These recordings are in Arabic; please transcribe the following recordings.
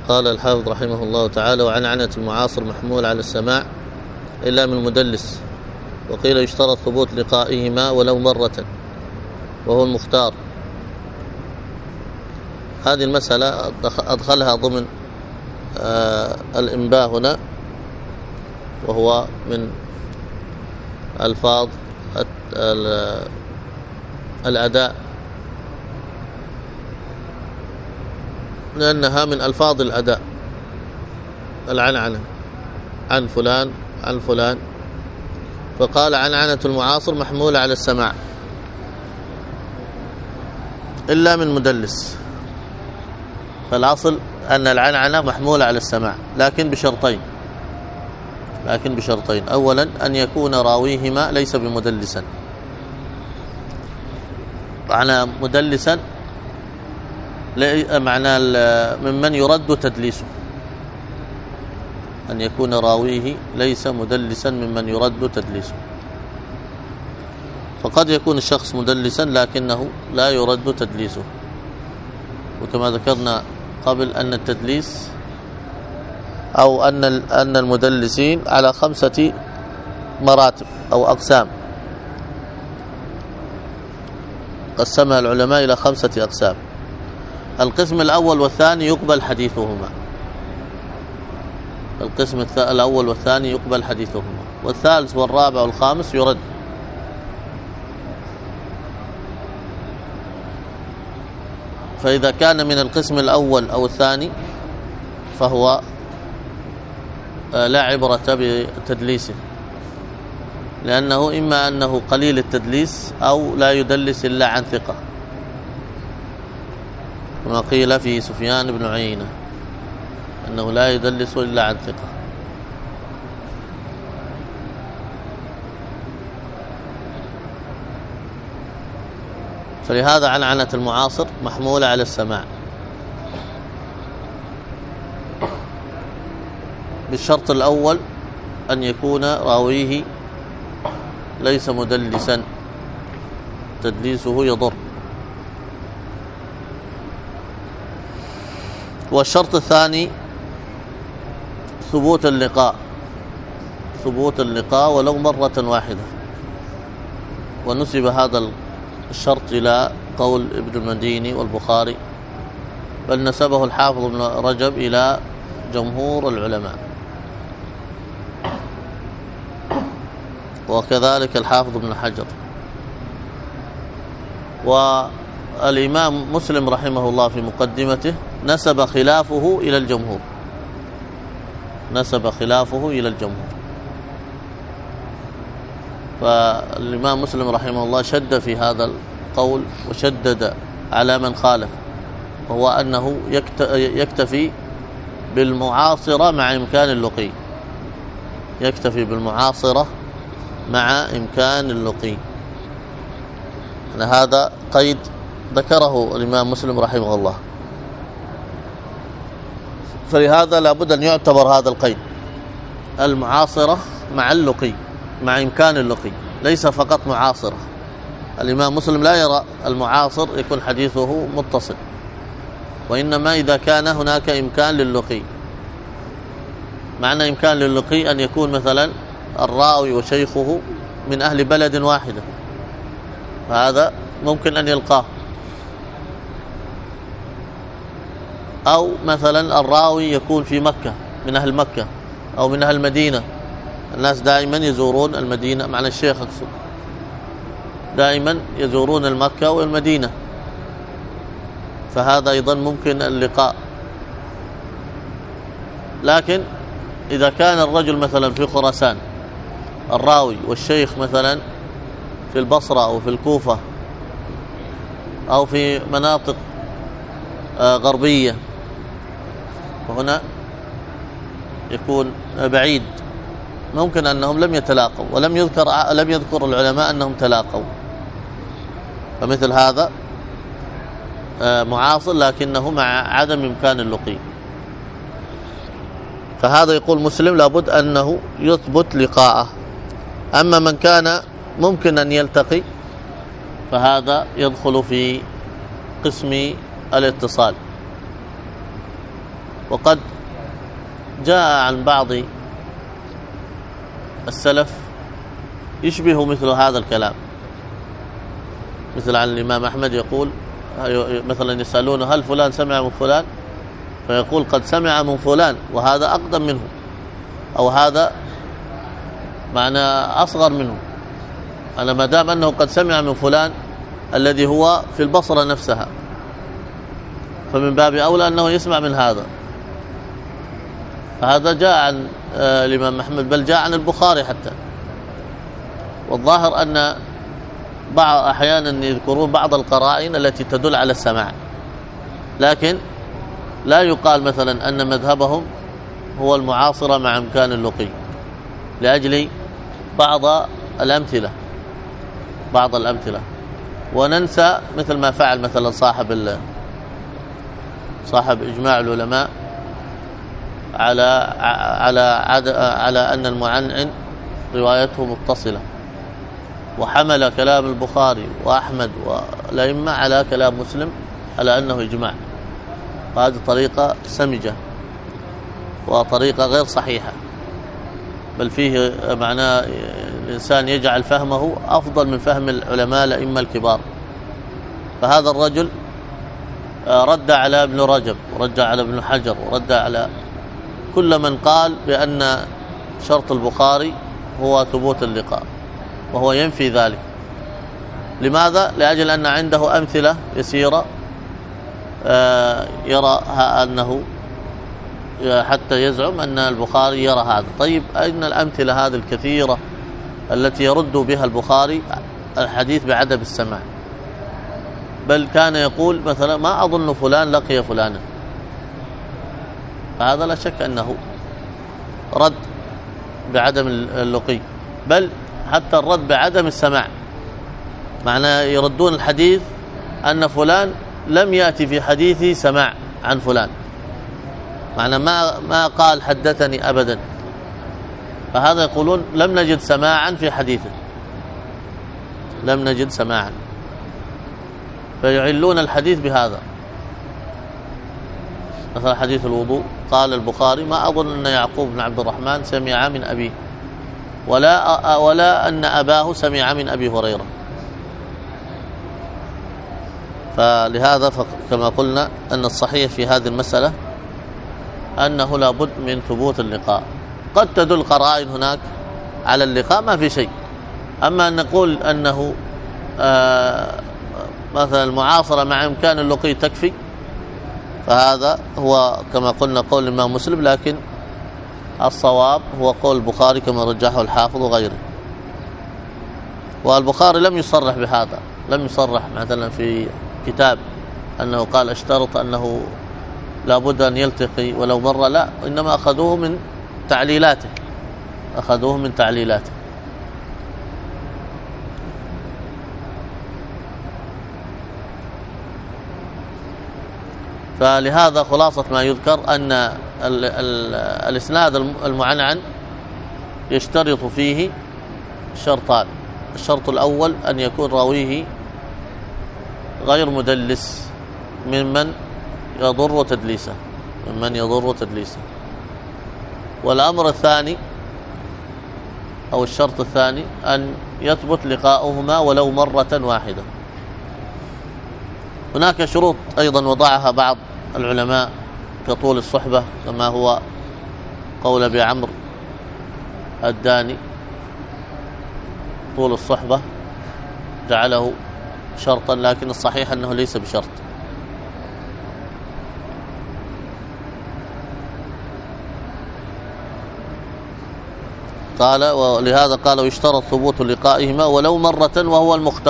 قال الحافظ رحمه الله تعالى: وعنعنة المعاصر محمول على السماع إلا من مدلس، وقيل يشترط ثبوت لقائهما ولو مرة وهو المختار. هذه المسألة أدخلها ضمن الإنباء هنا، وهو من ألفاظ الأداء، لأنها من ألفاظ الأداء، العنعنة عن فلان عن فلان. فقال: عنعنة المعاصر محمولة على السماع إلا من مدلس. فالأصل أن العنعنة محمولة على السماع، لكن بشرطين. أولا أن يكون راويهما ليس بمدلسا. معنى مدلسا معنى ممن يرد تدليسه، أن يكون راويه ليس مدلسا ممن يرد تدليسه. فقد يكون الشخص مدلسا لكنه لا يرد تدليسه، وكما ذكرنا قبل أن التدليس أو أن المدلسين على 5 مراتب أو أقسام، قسمها العلماء إلى 5 أقسام. القسم الأول والثاني يقبل حديثهما، القسم الأول والثاني يقبل حديثهما، والثالث والرابع والخامس يرد. فإذا كان من القسم الأول أو الثاني فهو لا عبرة بتدليسه، لأنه إما أنه قليل التدليس أو لا يدلس إلا عن ثقة، كما قيل في سفيان بن عيينة أنه لا يدلس إلا عن ثقة. فلهذا عنعنة المعاصر محمولة على السماع، بالشرط الأول أن يكون راويه ليس مدلسا، تدليسه يضر. والشرط الثاني ثبوت اللقاء ولو مرة واحدة، ونسب هذا الشرط إلى قول ابن المديني والبخاري، بل نسبه الحافظ ابن رجب إلى جمهور العلماء، وكذلك الحافظ ابن حجر. والإمام مسلم رحمه الله في مقدمته نسب خلافه إلى الجمهور. فالإمام مسلم رحمه الله شد في هذا القول وشدد على من خالف، وهو أنه يكتفي بالمعاصرة مع إمكان اللقي. هذا قيد ذكره الإمام مسلم رحمه الله، فلهذا لابد أن يعتبر هذا القيد، المعاصرة مع اللقي، مع إمكان اللقي، ليس فقط معاصرة. الإمام مسلم لا يرى المعاصر يكون حديثه متصل، وإنما إذا كان هناك إمكان للقي. معنى إمكان للقي أن يكون مثلا الراوي وشيخه من أهل بلد واحدة، فهذا ممكن أن يلقاه. أو مثلا الراوي يكون في مكة، من أهل مكة أو من أهل المدينة، الناس دائما يزورون المدينة، معنى الشيخ أقصد دائما يزورون المكة والمدينة، فهذا أيضا ممكن اللقاء. لكن إذا كان الرجل مثلا في خراسان الراوي والشيخ مثلا في البصرة أو في الكوفة أو في مناطق غربية، وهنا يكون بعيد، ممكن أنهم لم يتلاقوا، ولم يذكر العلماء أنهم تلاقوا، فمثل هذا معاصر لكنه مع عدم إمكان اللقي. فهذا يقول مسلم لابد أنه يثبت لقاءه. أما من كان ممكن أن يلتقي فهذا يدخل في قسم الاتصال، وقد جاء عن بعض السلف يشبه مثل هذا الكلام، مثل عن الإمام أحمد يقول مثلا يسألونه هل فلان سمع من فلان، فيقول قد سمع من فلان وهذا أقدم منه، أو هذا معنى أصغر منه. أنا ما دام أنه قد سمع من فلان الذي هو في البصرة نفسها، فمن باب أولى أنه يسمع من هذا. فهذا جاء عن الإمام أحمد، بل جاء عن البخاري حتى. والظاهر أن أحيانا يذكرون بعض القرائن التي تدل على السماع، لكن لا يقال مثلا أن مذهبهم هو المعاصرة مع إمكان اللقي، لأجل بعض الأمثلة. وننسى مثل ما فعل مثلا صاحب إجماع العلماء على أن المعنعن روايته متصلة، وحمل كلام البخاري وأحمد والأئمة على كلام مسلم على أنه إجماع. وهذه طريقة سمجة وطريقة غير صحيحة، بل فيه معناه الإنسان يجعل فهمه أفضل من فهم العلماء الأئمة الكبار. فهذا الرجل رد على ابن رجب، ورد على ابن حجر، ورد على كل من قال بأن شرط البخاري هو ثبوت اللقاء، وهو ينفي ذلك. لماذا؟ لأجل أن عنده أمثلة يسيرة يرى أنه حتى يزعم أن البخاري يرى هذا. طيب أين الأمثلة هذه الكثيرة التي يرد بها البخاري الحديث بعدم السماع؟ بل كان يقول مثلا ما أظن فلان لقي فلانا، فهذا لا شك أنه رد بعدم اللقي، بل حتى الرد بعدم السماع. معناه يردون الحديث أن فلان لم يأتي في حديثه سماع عن فلان، معنى ما قال حدثني أبدا. فهذا يقولون لم نجد سماعا في حديثه، لم نجد سماعا، فيعلون الحديث بهذا. مثلا حديث الوضوء قال البخاري ما أظن أن يعقوب بن عبد الرحمن سمع من أبيه، ولا أن أباه سمع من أبي هريرة. فلهذا كما قلنا أن الصحيح في هذه المسألة أنه لا بد من ثبوت اللقاء. قد تدل قرائن هناك على اللقاء ما في شيء، أما أن نقول أنه مثلا المعاصرة مع إمكان اللقي تكفي، فهذا هو كما قلنا قول الإمام مسلم، لكن الصواب هو قول البخاري كما رجحه الحافظ وغيره. والبخاري لم يصرح بهذا، لم يصرح مثلا في كتاب أنه قال اشترط أنه لا بد أن يلتقي ولو مرة، لا، إنما أخذوه من تعليلاته، فلهذا خلاصة ما يذكر أن الإسناد المعنعن يشترط فيه شرطان. الشرط الأول أن يكون راويه غير مدلس ممن يضر تدليسه. والأمر الثاني أو الشرط الثاني أن يثبت لقاؤهما ولو مرة واحدة. هناك شروط أيضا وضعها بعض العلماء كطول الصحبة، كما هو قول أبي عمرو الداني، طول الصحبة جعله شرطا، لكن الصحيح أنه ليس بشرط. قال ولهذا قال ويشترط ثبوت لقائهما ولو مرة، وهو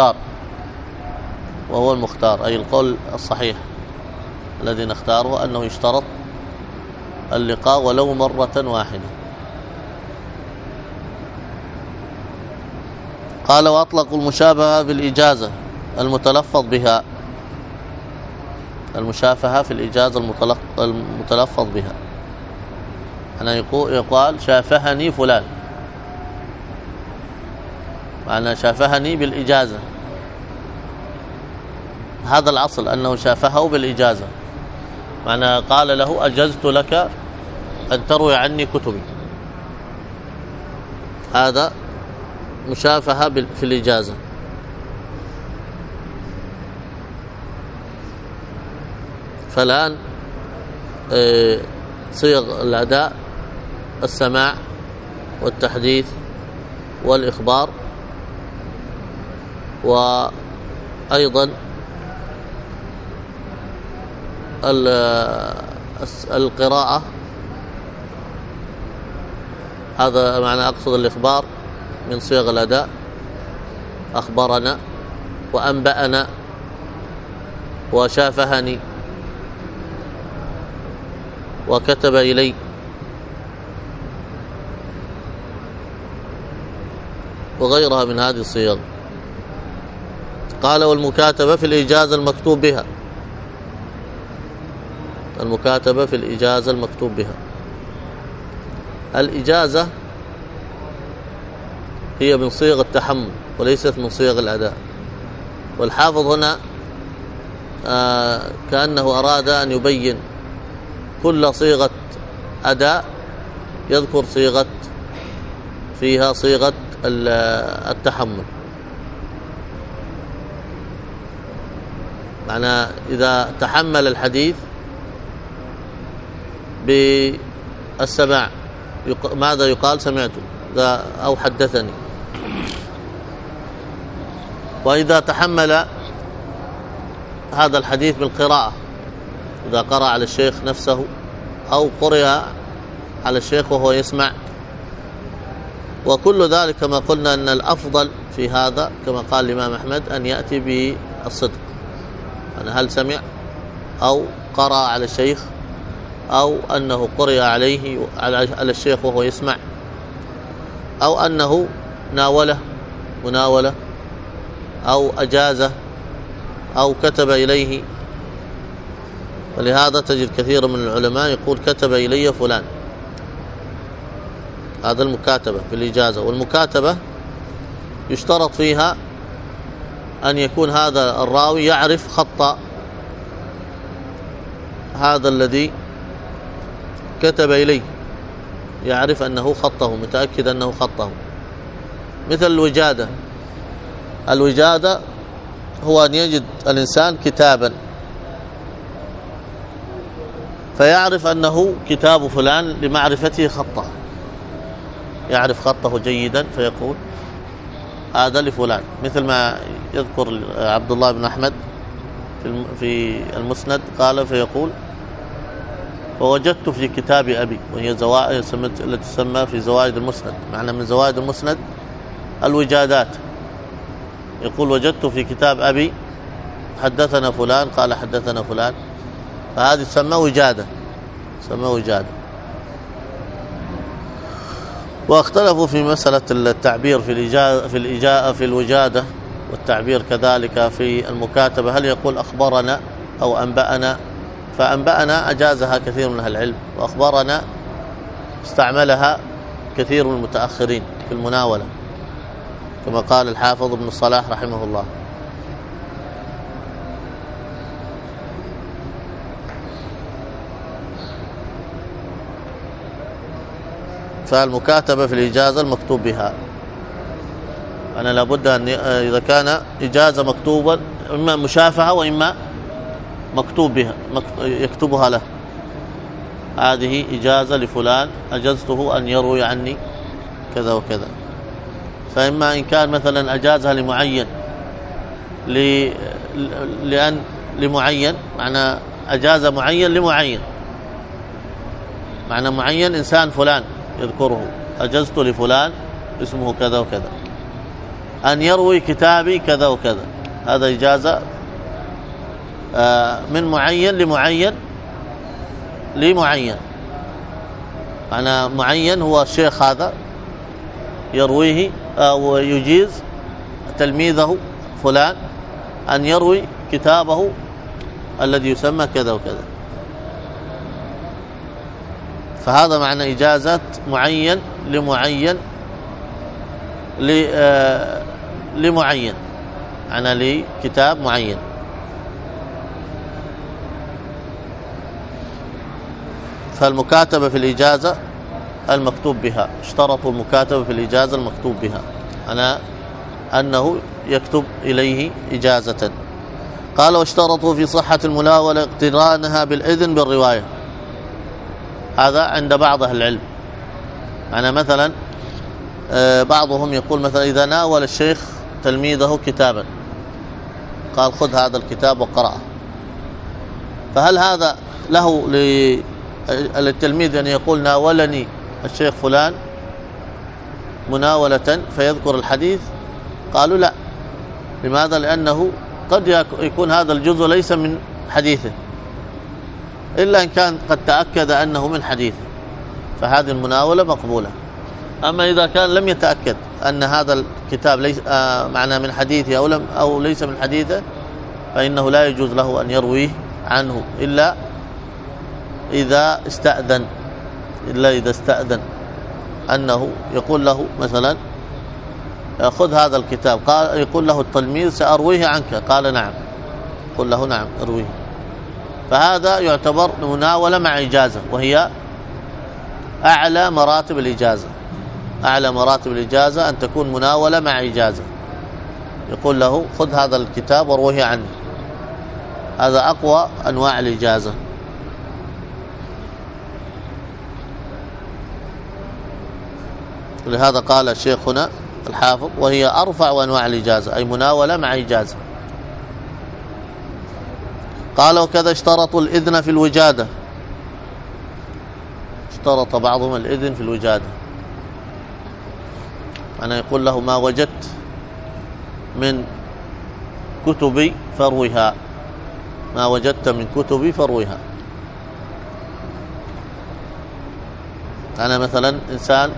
المختار أي القول الصحيح الذي نختاره أنه يشترط اللقاء ولو مرة واحدة. قال وأطلقوا المشابهة بالإجازة المتلفظ بها، المشافهة في الإجازة المتلفظ بها، أنا يقال شافهني فلان، معنى شافهني بالإجازة، هذا الأصل أنه شافهه بالإجازة. معنى قال له أجزت لك أن تروي عني كتبي، هذا مشافهة في الإجازة. فالآن صيغ الأداء السماع والتحديث والإخبار، وأيضا القراءة، هذا معنى أقصد الإخبار من صيغ الأداء، أخبرنا وأنبأنا وشافهني وكتب إلي. وغيرها من هذه الصيغ. قال والمكاتبة في الإجازة المكتوب بها، المكاتبة في الإجازة المكتوب بها. الإجازة هي من صيغ التحمل وليست من صيغ الأداء. والحافظ هنا كأنه أراد أن يبين كل صيغة أداء يذكر صيغة فيها صيغة التحمل. معنى إذا تحمل الحديث بالسماع ماذا يقال؟ سمعته أو حدثني. وإذا تحمل هذا الحديث بالقراءة، إذا قرأ على الشيخ نفسه أو قرئ على الشيخ وهو يسمع. وكل ذلك كما قلنا أن الأفضل في هذا كما قال الإمام أحمد أن يأتي بالصدق، يعني هل سمع أو قرأ على الشيخ أو أنه قرئ عليه على الشيخ وهو يسمع أو أنه ناوله مناولة أو أجازه أو كتب إليه. ولهذا تجد كثير من العلماء يقول كتب إلي فلان، هذا المكاتبة في الإجازة. والمكاتبة يشترط فيها أن يكون هذا الراوي يعرف خط هذا الذي كتب إليه، يعرف أنه خطه، متأكد أنه خطه. مثل الوجادة، الوجادة هو أن يجد الإنسان كتابا فيعرف أنه كتاب فلان لمعرفته خطه، يعرف خطه جيدا فيقول هذا لفلان. مثل ما يذكر عبد الله بن أحمد في المسند قال فيقول فوجدت في كتاب أبي، وهي زوائد التي تسمى في زوائد المسند. معنى من زوائد المسند الوجادات، يقول وجدت في كتاب أبي حدثنا فلان قال حدثنا فلان، فهذه تسمى وجادة، تسمى وجادة. واختلفوا في مسألة التعبير في الوجادة والتعبير كذلك في المكاتبة، هل يقول أخبرنا أو أنبأنا؟ فأنبأنا أجازها كثير من أهل العلم، وأخبرنا استعملها كثير من المتأخرين في المناولة كما قال الحافظ ابن الصلاح رحمه الله. فالمكاتبة في الإجازة المكتوب بها، أنا لابد أن إذا كان إجازة مكتوبة إما مشافهة وإما مكتوب بها يكتبها له، هذه إجازة لفلان أجزته أن يروي عني كذا وكذا. فإما إن كان مثلا أجازها لمعين لأن لمعين، معنى أجاز معين لمعين، معنى معين إنسان فلان يذكره، أجزت لفلان اسمه كذا وكذا أن يروي كتابي كذا وكذا، هذا إجازة من معين لمعين لمعين. معنى معين هو الشيخ هذا يرويه أو يجيز تلميذه فلان أن يروي كتابه الذي يسمى كذا وكذا. فهذا معنى إجازة معين لمعين لمعين، معنى لكتاب معين. فالمكاتبة في الإجازة المكتوب بها، اشترطوا المكاتبة في الإجازة المكتوب بها، أنه يكتب إليه إجازة. قال واشترطوا في صحة المناولة اقترانها بالإذن بالرواية. هذا عند بعض أهل العلم. مثلا بعضهم يقول مثلا إذا ناول الشيخ تلميذه كتابا قال خذ هذا الكتاب وقرأه، فهل هذا له للتلميذ أن يقول ناولني الشيخ فلان مناولة فيذكر الحديث؟ قالوا لا. لماذا؟ لأنه قد يكون هذا الجزء ليس من حديثه إلا إن كان قد تأكد أنه من حديثه، فهذه المناولة مقبولة. أما إذا كان لم يتأكد أن هذا الكتاب ليس من حديثه أو ليس من حديثه، فإنه لا يجوز له أن يرويه عنه إلا إذا استأذن أنه يقول له مثلا خذ هذا الكتاب، قال يقول له التلميذ سأرويه عنك، قال نعم، قل له نعم ارويه. فهذا يعتبر مناولة مع إجازة، وهي أعلى مراتب الإجازة. أعلى مراتب الإجازة أن تكون مناولة مع إجازة، يقول له خذ هذا الكتاب ورويه عني. هذا أقوى أنواع الإجازة. لهذا قال الشيخ هنا الحافظ وهي أرفع أنواع الإجازة، أي مناولة مع إجازة. قال وكذا اشترطوا الإذن في الوجادة، اشترط بعضهم الإذن في الوجادة، يقول له ما وجدت من كتبي فاروها، ما وجدت من كتبي فاروها. مثلا إنسان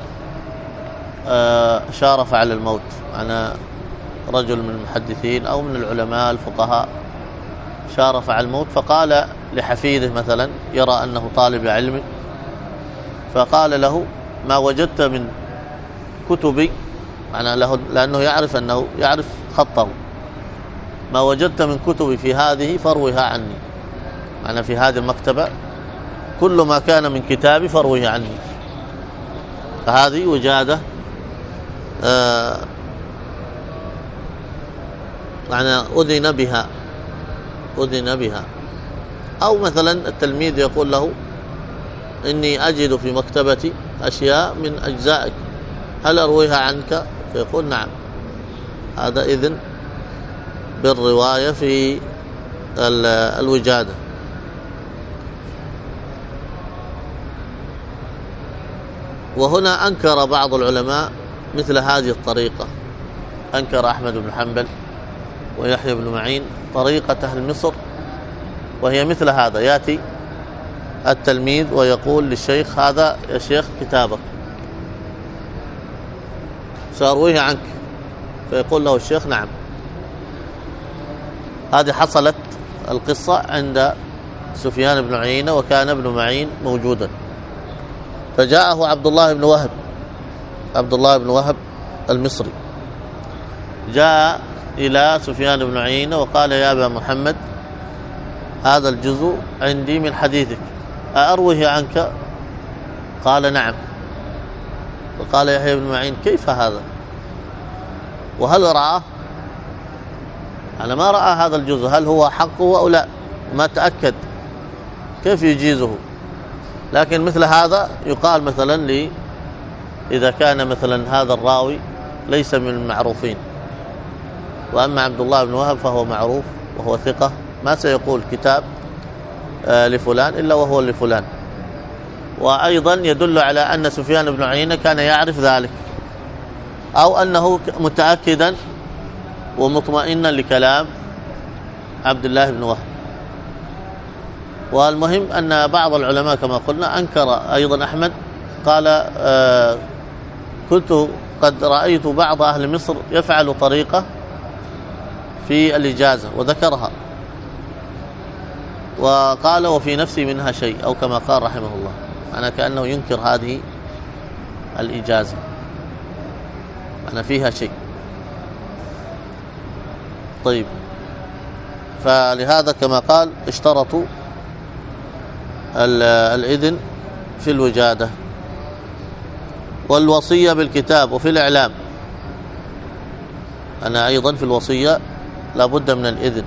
شارف على الموت، رجل من المحدثين أو من العلماء الفقهاء شارف على الموت، فقال لحفيده مثلا يرى أنه طالب علم، فقال له ما وجدت من كتبي، لأنه يعرف خطه، ما وجدت من كتبي في هذه فاروها عني، في هذه المكتبة كل ما كان من كتابي فاروه عني. فهذه وجادة أذن بها. أو مثلا التلميذ يقول له إني أجد في مكتبتي أشياء من أجزائك، هل أرويها عنك؟ فيقول نعم. هذا إذن بالرواية في الوجادة. وهنا أنكر بعض العلماء مثل هذه الطريقة، أنكر أحمد بن حنبل ويحيى بن معين طريقة أهل مصر، وهي مثل هذا: يأتي التلميذ ويقول للشيخ هذا يا شيخ كتابك سأرويه عنك، فيقول له الشيخ نعم. هذه حصلت القصة عند سفيان بن عيينة، وكان ابن معين موجودا، فجاءه عبد الله بن وهب المصري، جاء إلى سفيان بن عيينة وقال يا أبا محمد هذا الجزء عندي من حديثك أرويه عنك؟ قال نعم. وقال يحيى بن معين كيف هذا؟ وهل رآه؟ أنا ما رأى هذا الجزء، هل هو حقه أو لا؟ ما تأكد، كيف يجيزه؟ لكن مثل هذا يقال مثلا إذا كان مثلا هذا الراوي ليس من المعروفين، وأما عبد الله بن وهب فهو معروف وهو ثقة، ما سيقول كتاب لفلان إلا وهو لفلان. وأيضا يدل على أن سفيان بن عيينة كان يعرف ذلك، أو أنه متأكدا ومطمئنا لكلام عبد الله بن وهب. والمهم أن بعض العلماء كما قلنا أنكر أيضا أحمد، قال كنت قد رأيت بعض أهل مصر يفعل طريقة في الإجازة وذكرها، وقال وفي نفسي منها شيء، أو كما قال رحمه الله، أنا كأنه ينكر هذه الإجازة، أنا فيها شيء. طيب، فلهذا كما قال اشترطوا الإذن في الوجادة. والوصية بالكتاب. وفي الإعلام أنا أيضا في الوصية لابد من الإذن.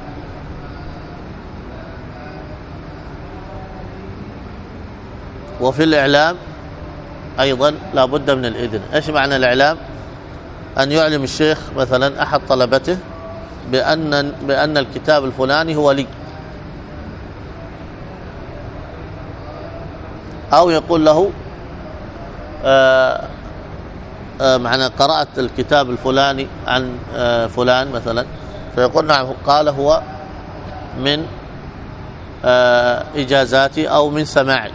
وفي الإعلام أيضا لابد من الإذن. إيش معنى الإعلام؟ أن يعلم الشيخ مثلا أحد طلبته بأن الكتاب الفلاني هو لي، أو يقول له معنى قرأت الكتاب الفلاني عن فلان مثلا، فيقول نعم قال هو من إجازاتي أو من سماعي.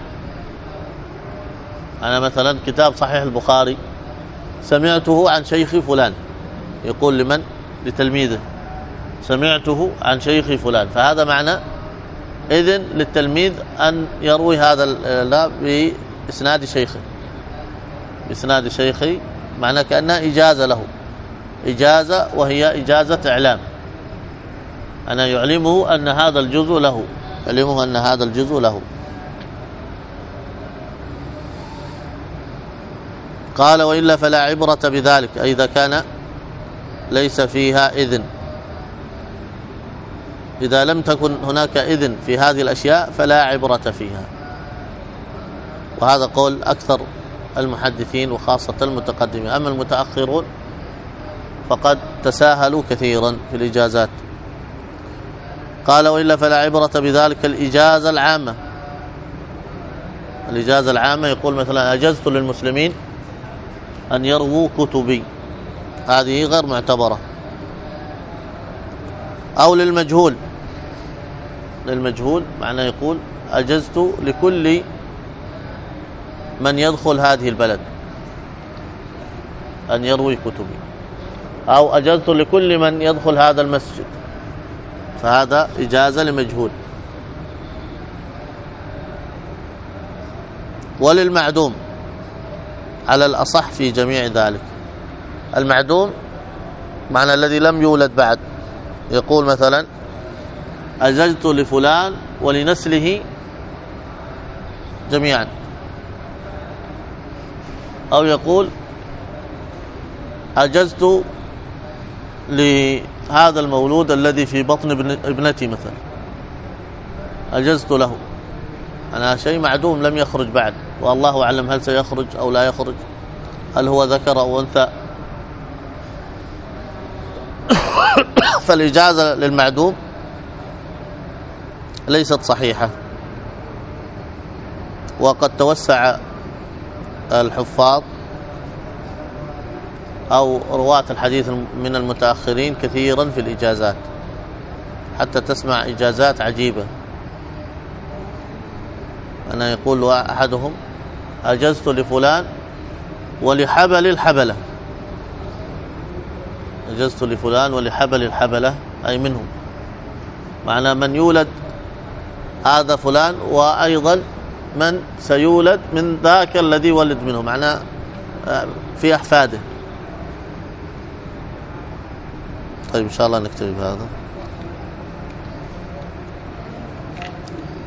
أنا مثلا كتاب صحيح البخاري سمعته عن شيخي فلان، يقول لمن؟ لتلميذه سمعته عن شيخي فلان، فهذا معنى إذن للتلميذ أن يروي هذا لا بإسناد شيخه، بإسناد شيخي، معنى كأنها إجازة له، إجازة وهي إجازة إعلام. أنا يعلمه أن هذا الجزء له، يعلمه أن هذا الجزء له. قال وإلا فلا عبرة بذلك، أي إذا كان ليس فيها إذن، إذا لم تكن هناك إذن في هذه الأشياء فلا عبرة فيها. وهذا قول أكثر المحدثين وخاصة المتقدمين. أما المتأخرون فقد تساهلوا كثيرا في الإجازات. قال وإلا فلا عبرة بذلك الإجازة العامة. الإجازة العامة يقول مثلا أجزت للمسلمين أن يرووا كتبي، هذه غير معتبرة. أو للمجهول، للمجهول معنى يقول أجزت لكل من يدخل هذه البلد أن يروي كتبي، أو أجزت لكل من يدخل هذا المسجد، فهذا إجازة لمجهول. وللمعدوم على الأصح في جميع ذلك. المعدوم معنى الذي لم يولد بعد، يقول مثلا أجزت لفلان ولنسله جميعا، أو يقول أجزت لهذا المولود الذي في بطن ابنتي مثلا، أجزت له. أنا شيء معدوم لم يخرج بعد، والله أعلم هل سيخرج أو لا يخرج، هل هو ذكر أو أنثى. فالإجازة للمعدوم ليست صحيحة. وقد توسع الحفاظ أو رواة الحديث من المتأخرين كثيرا في الإجازات، حتى تسمع إجازات عجيبة. أنا يقول أحدهم أجزت لفلان ولحبل الحبلة، أجزت لفلان ولحبل الحبلة أي منهم، معنى من يولد هذا فلان وأيضا من سيولد من ذاك الذي ولد منه، معنى في أحفاده. طيب إن شاء الله نكتفي بهذا.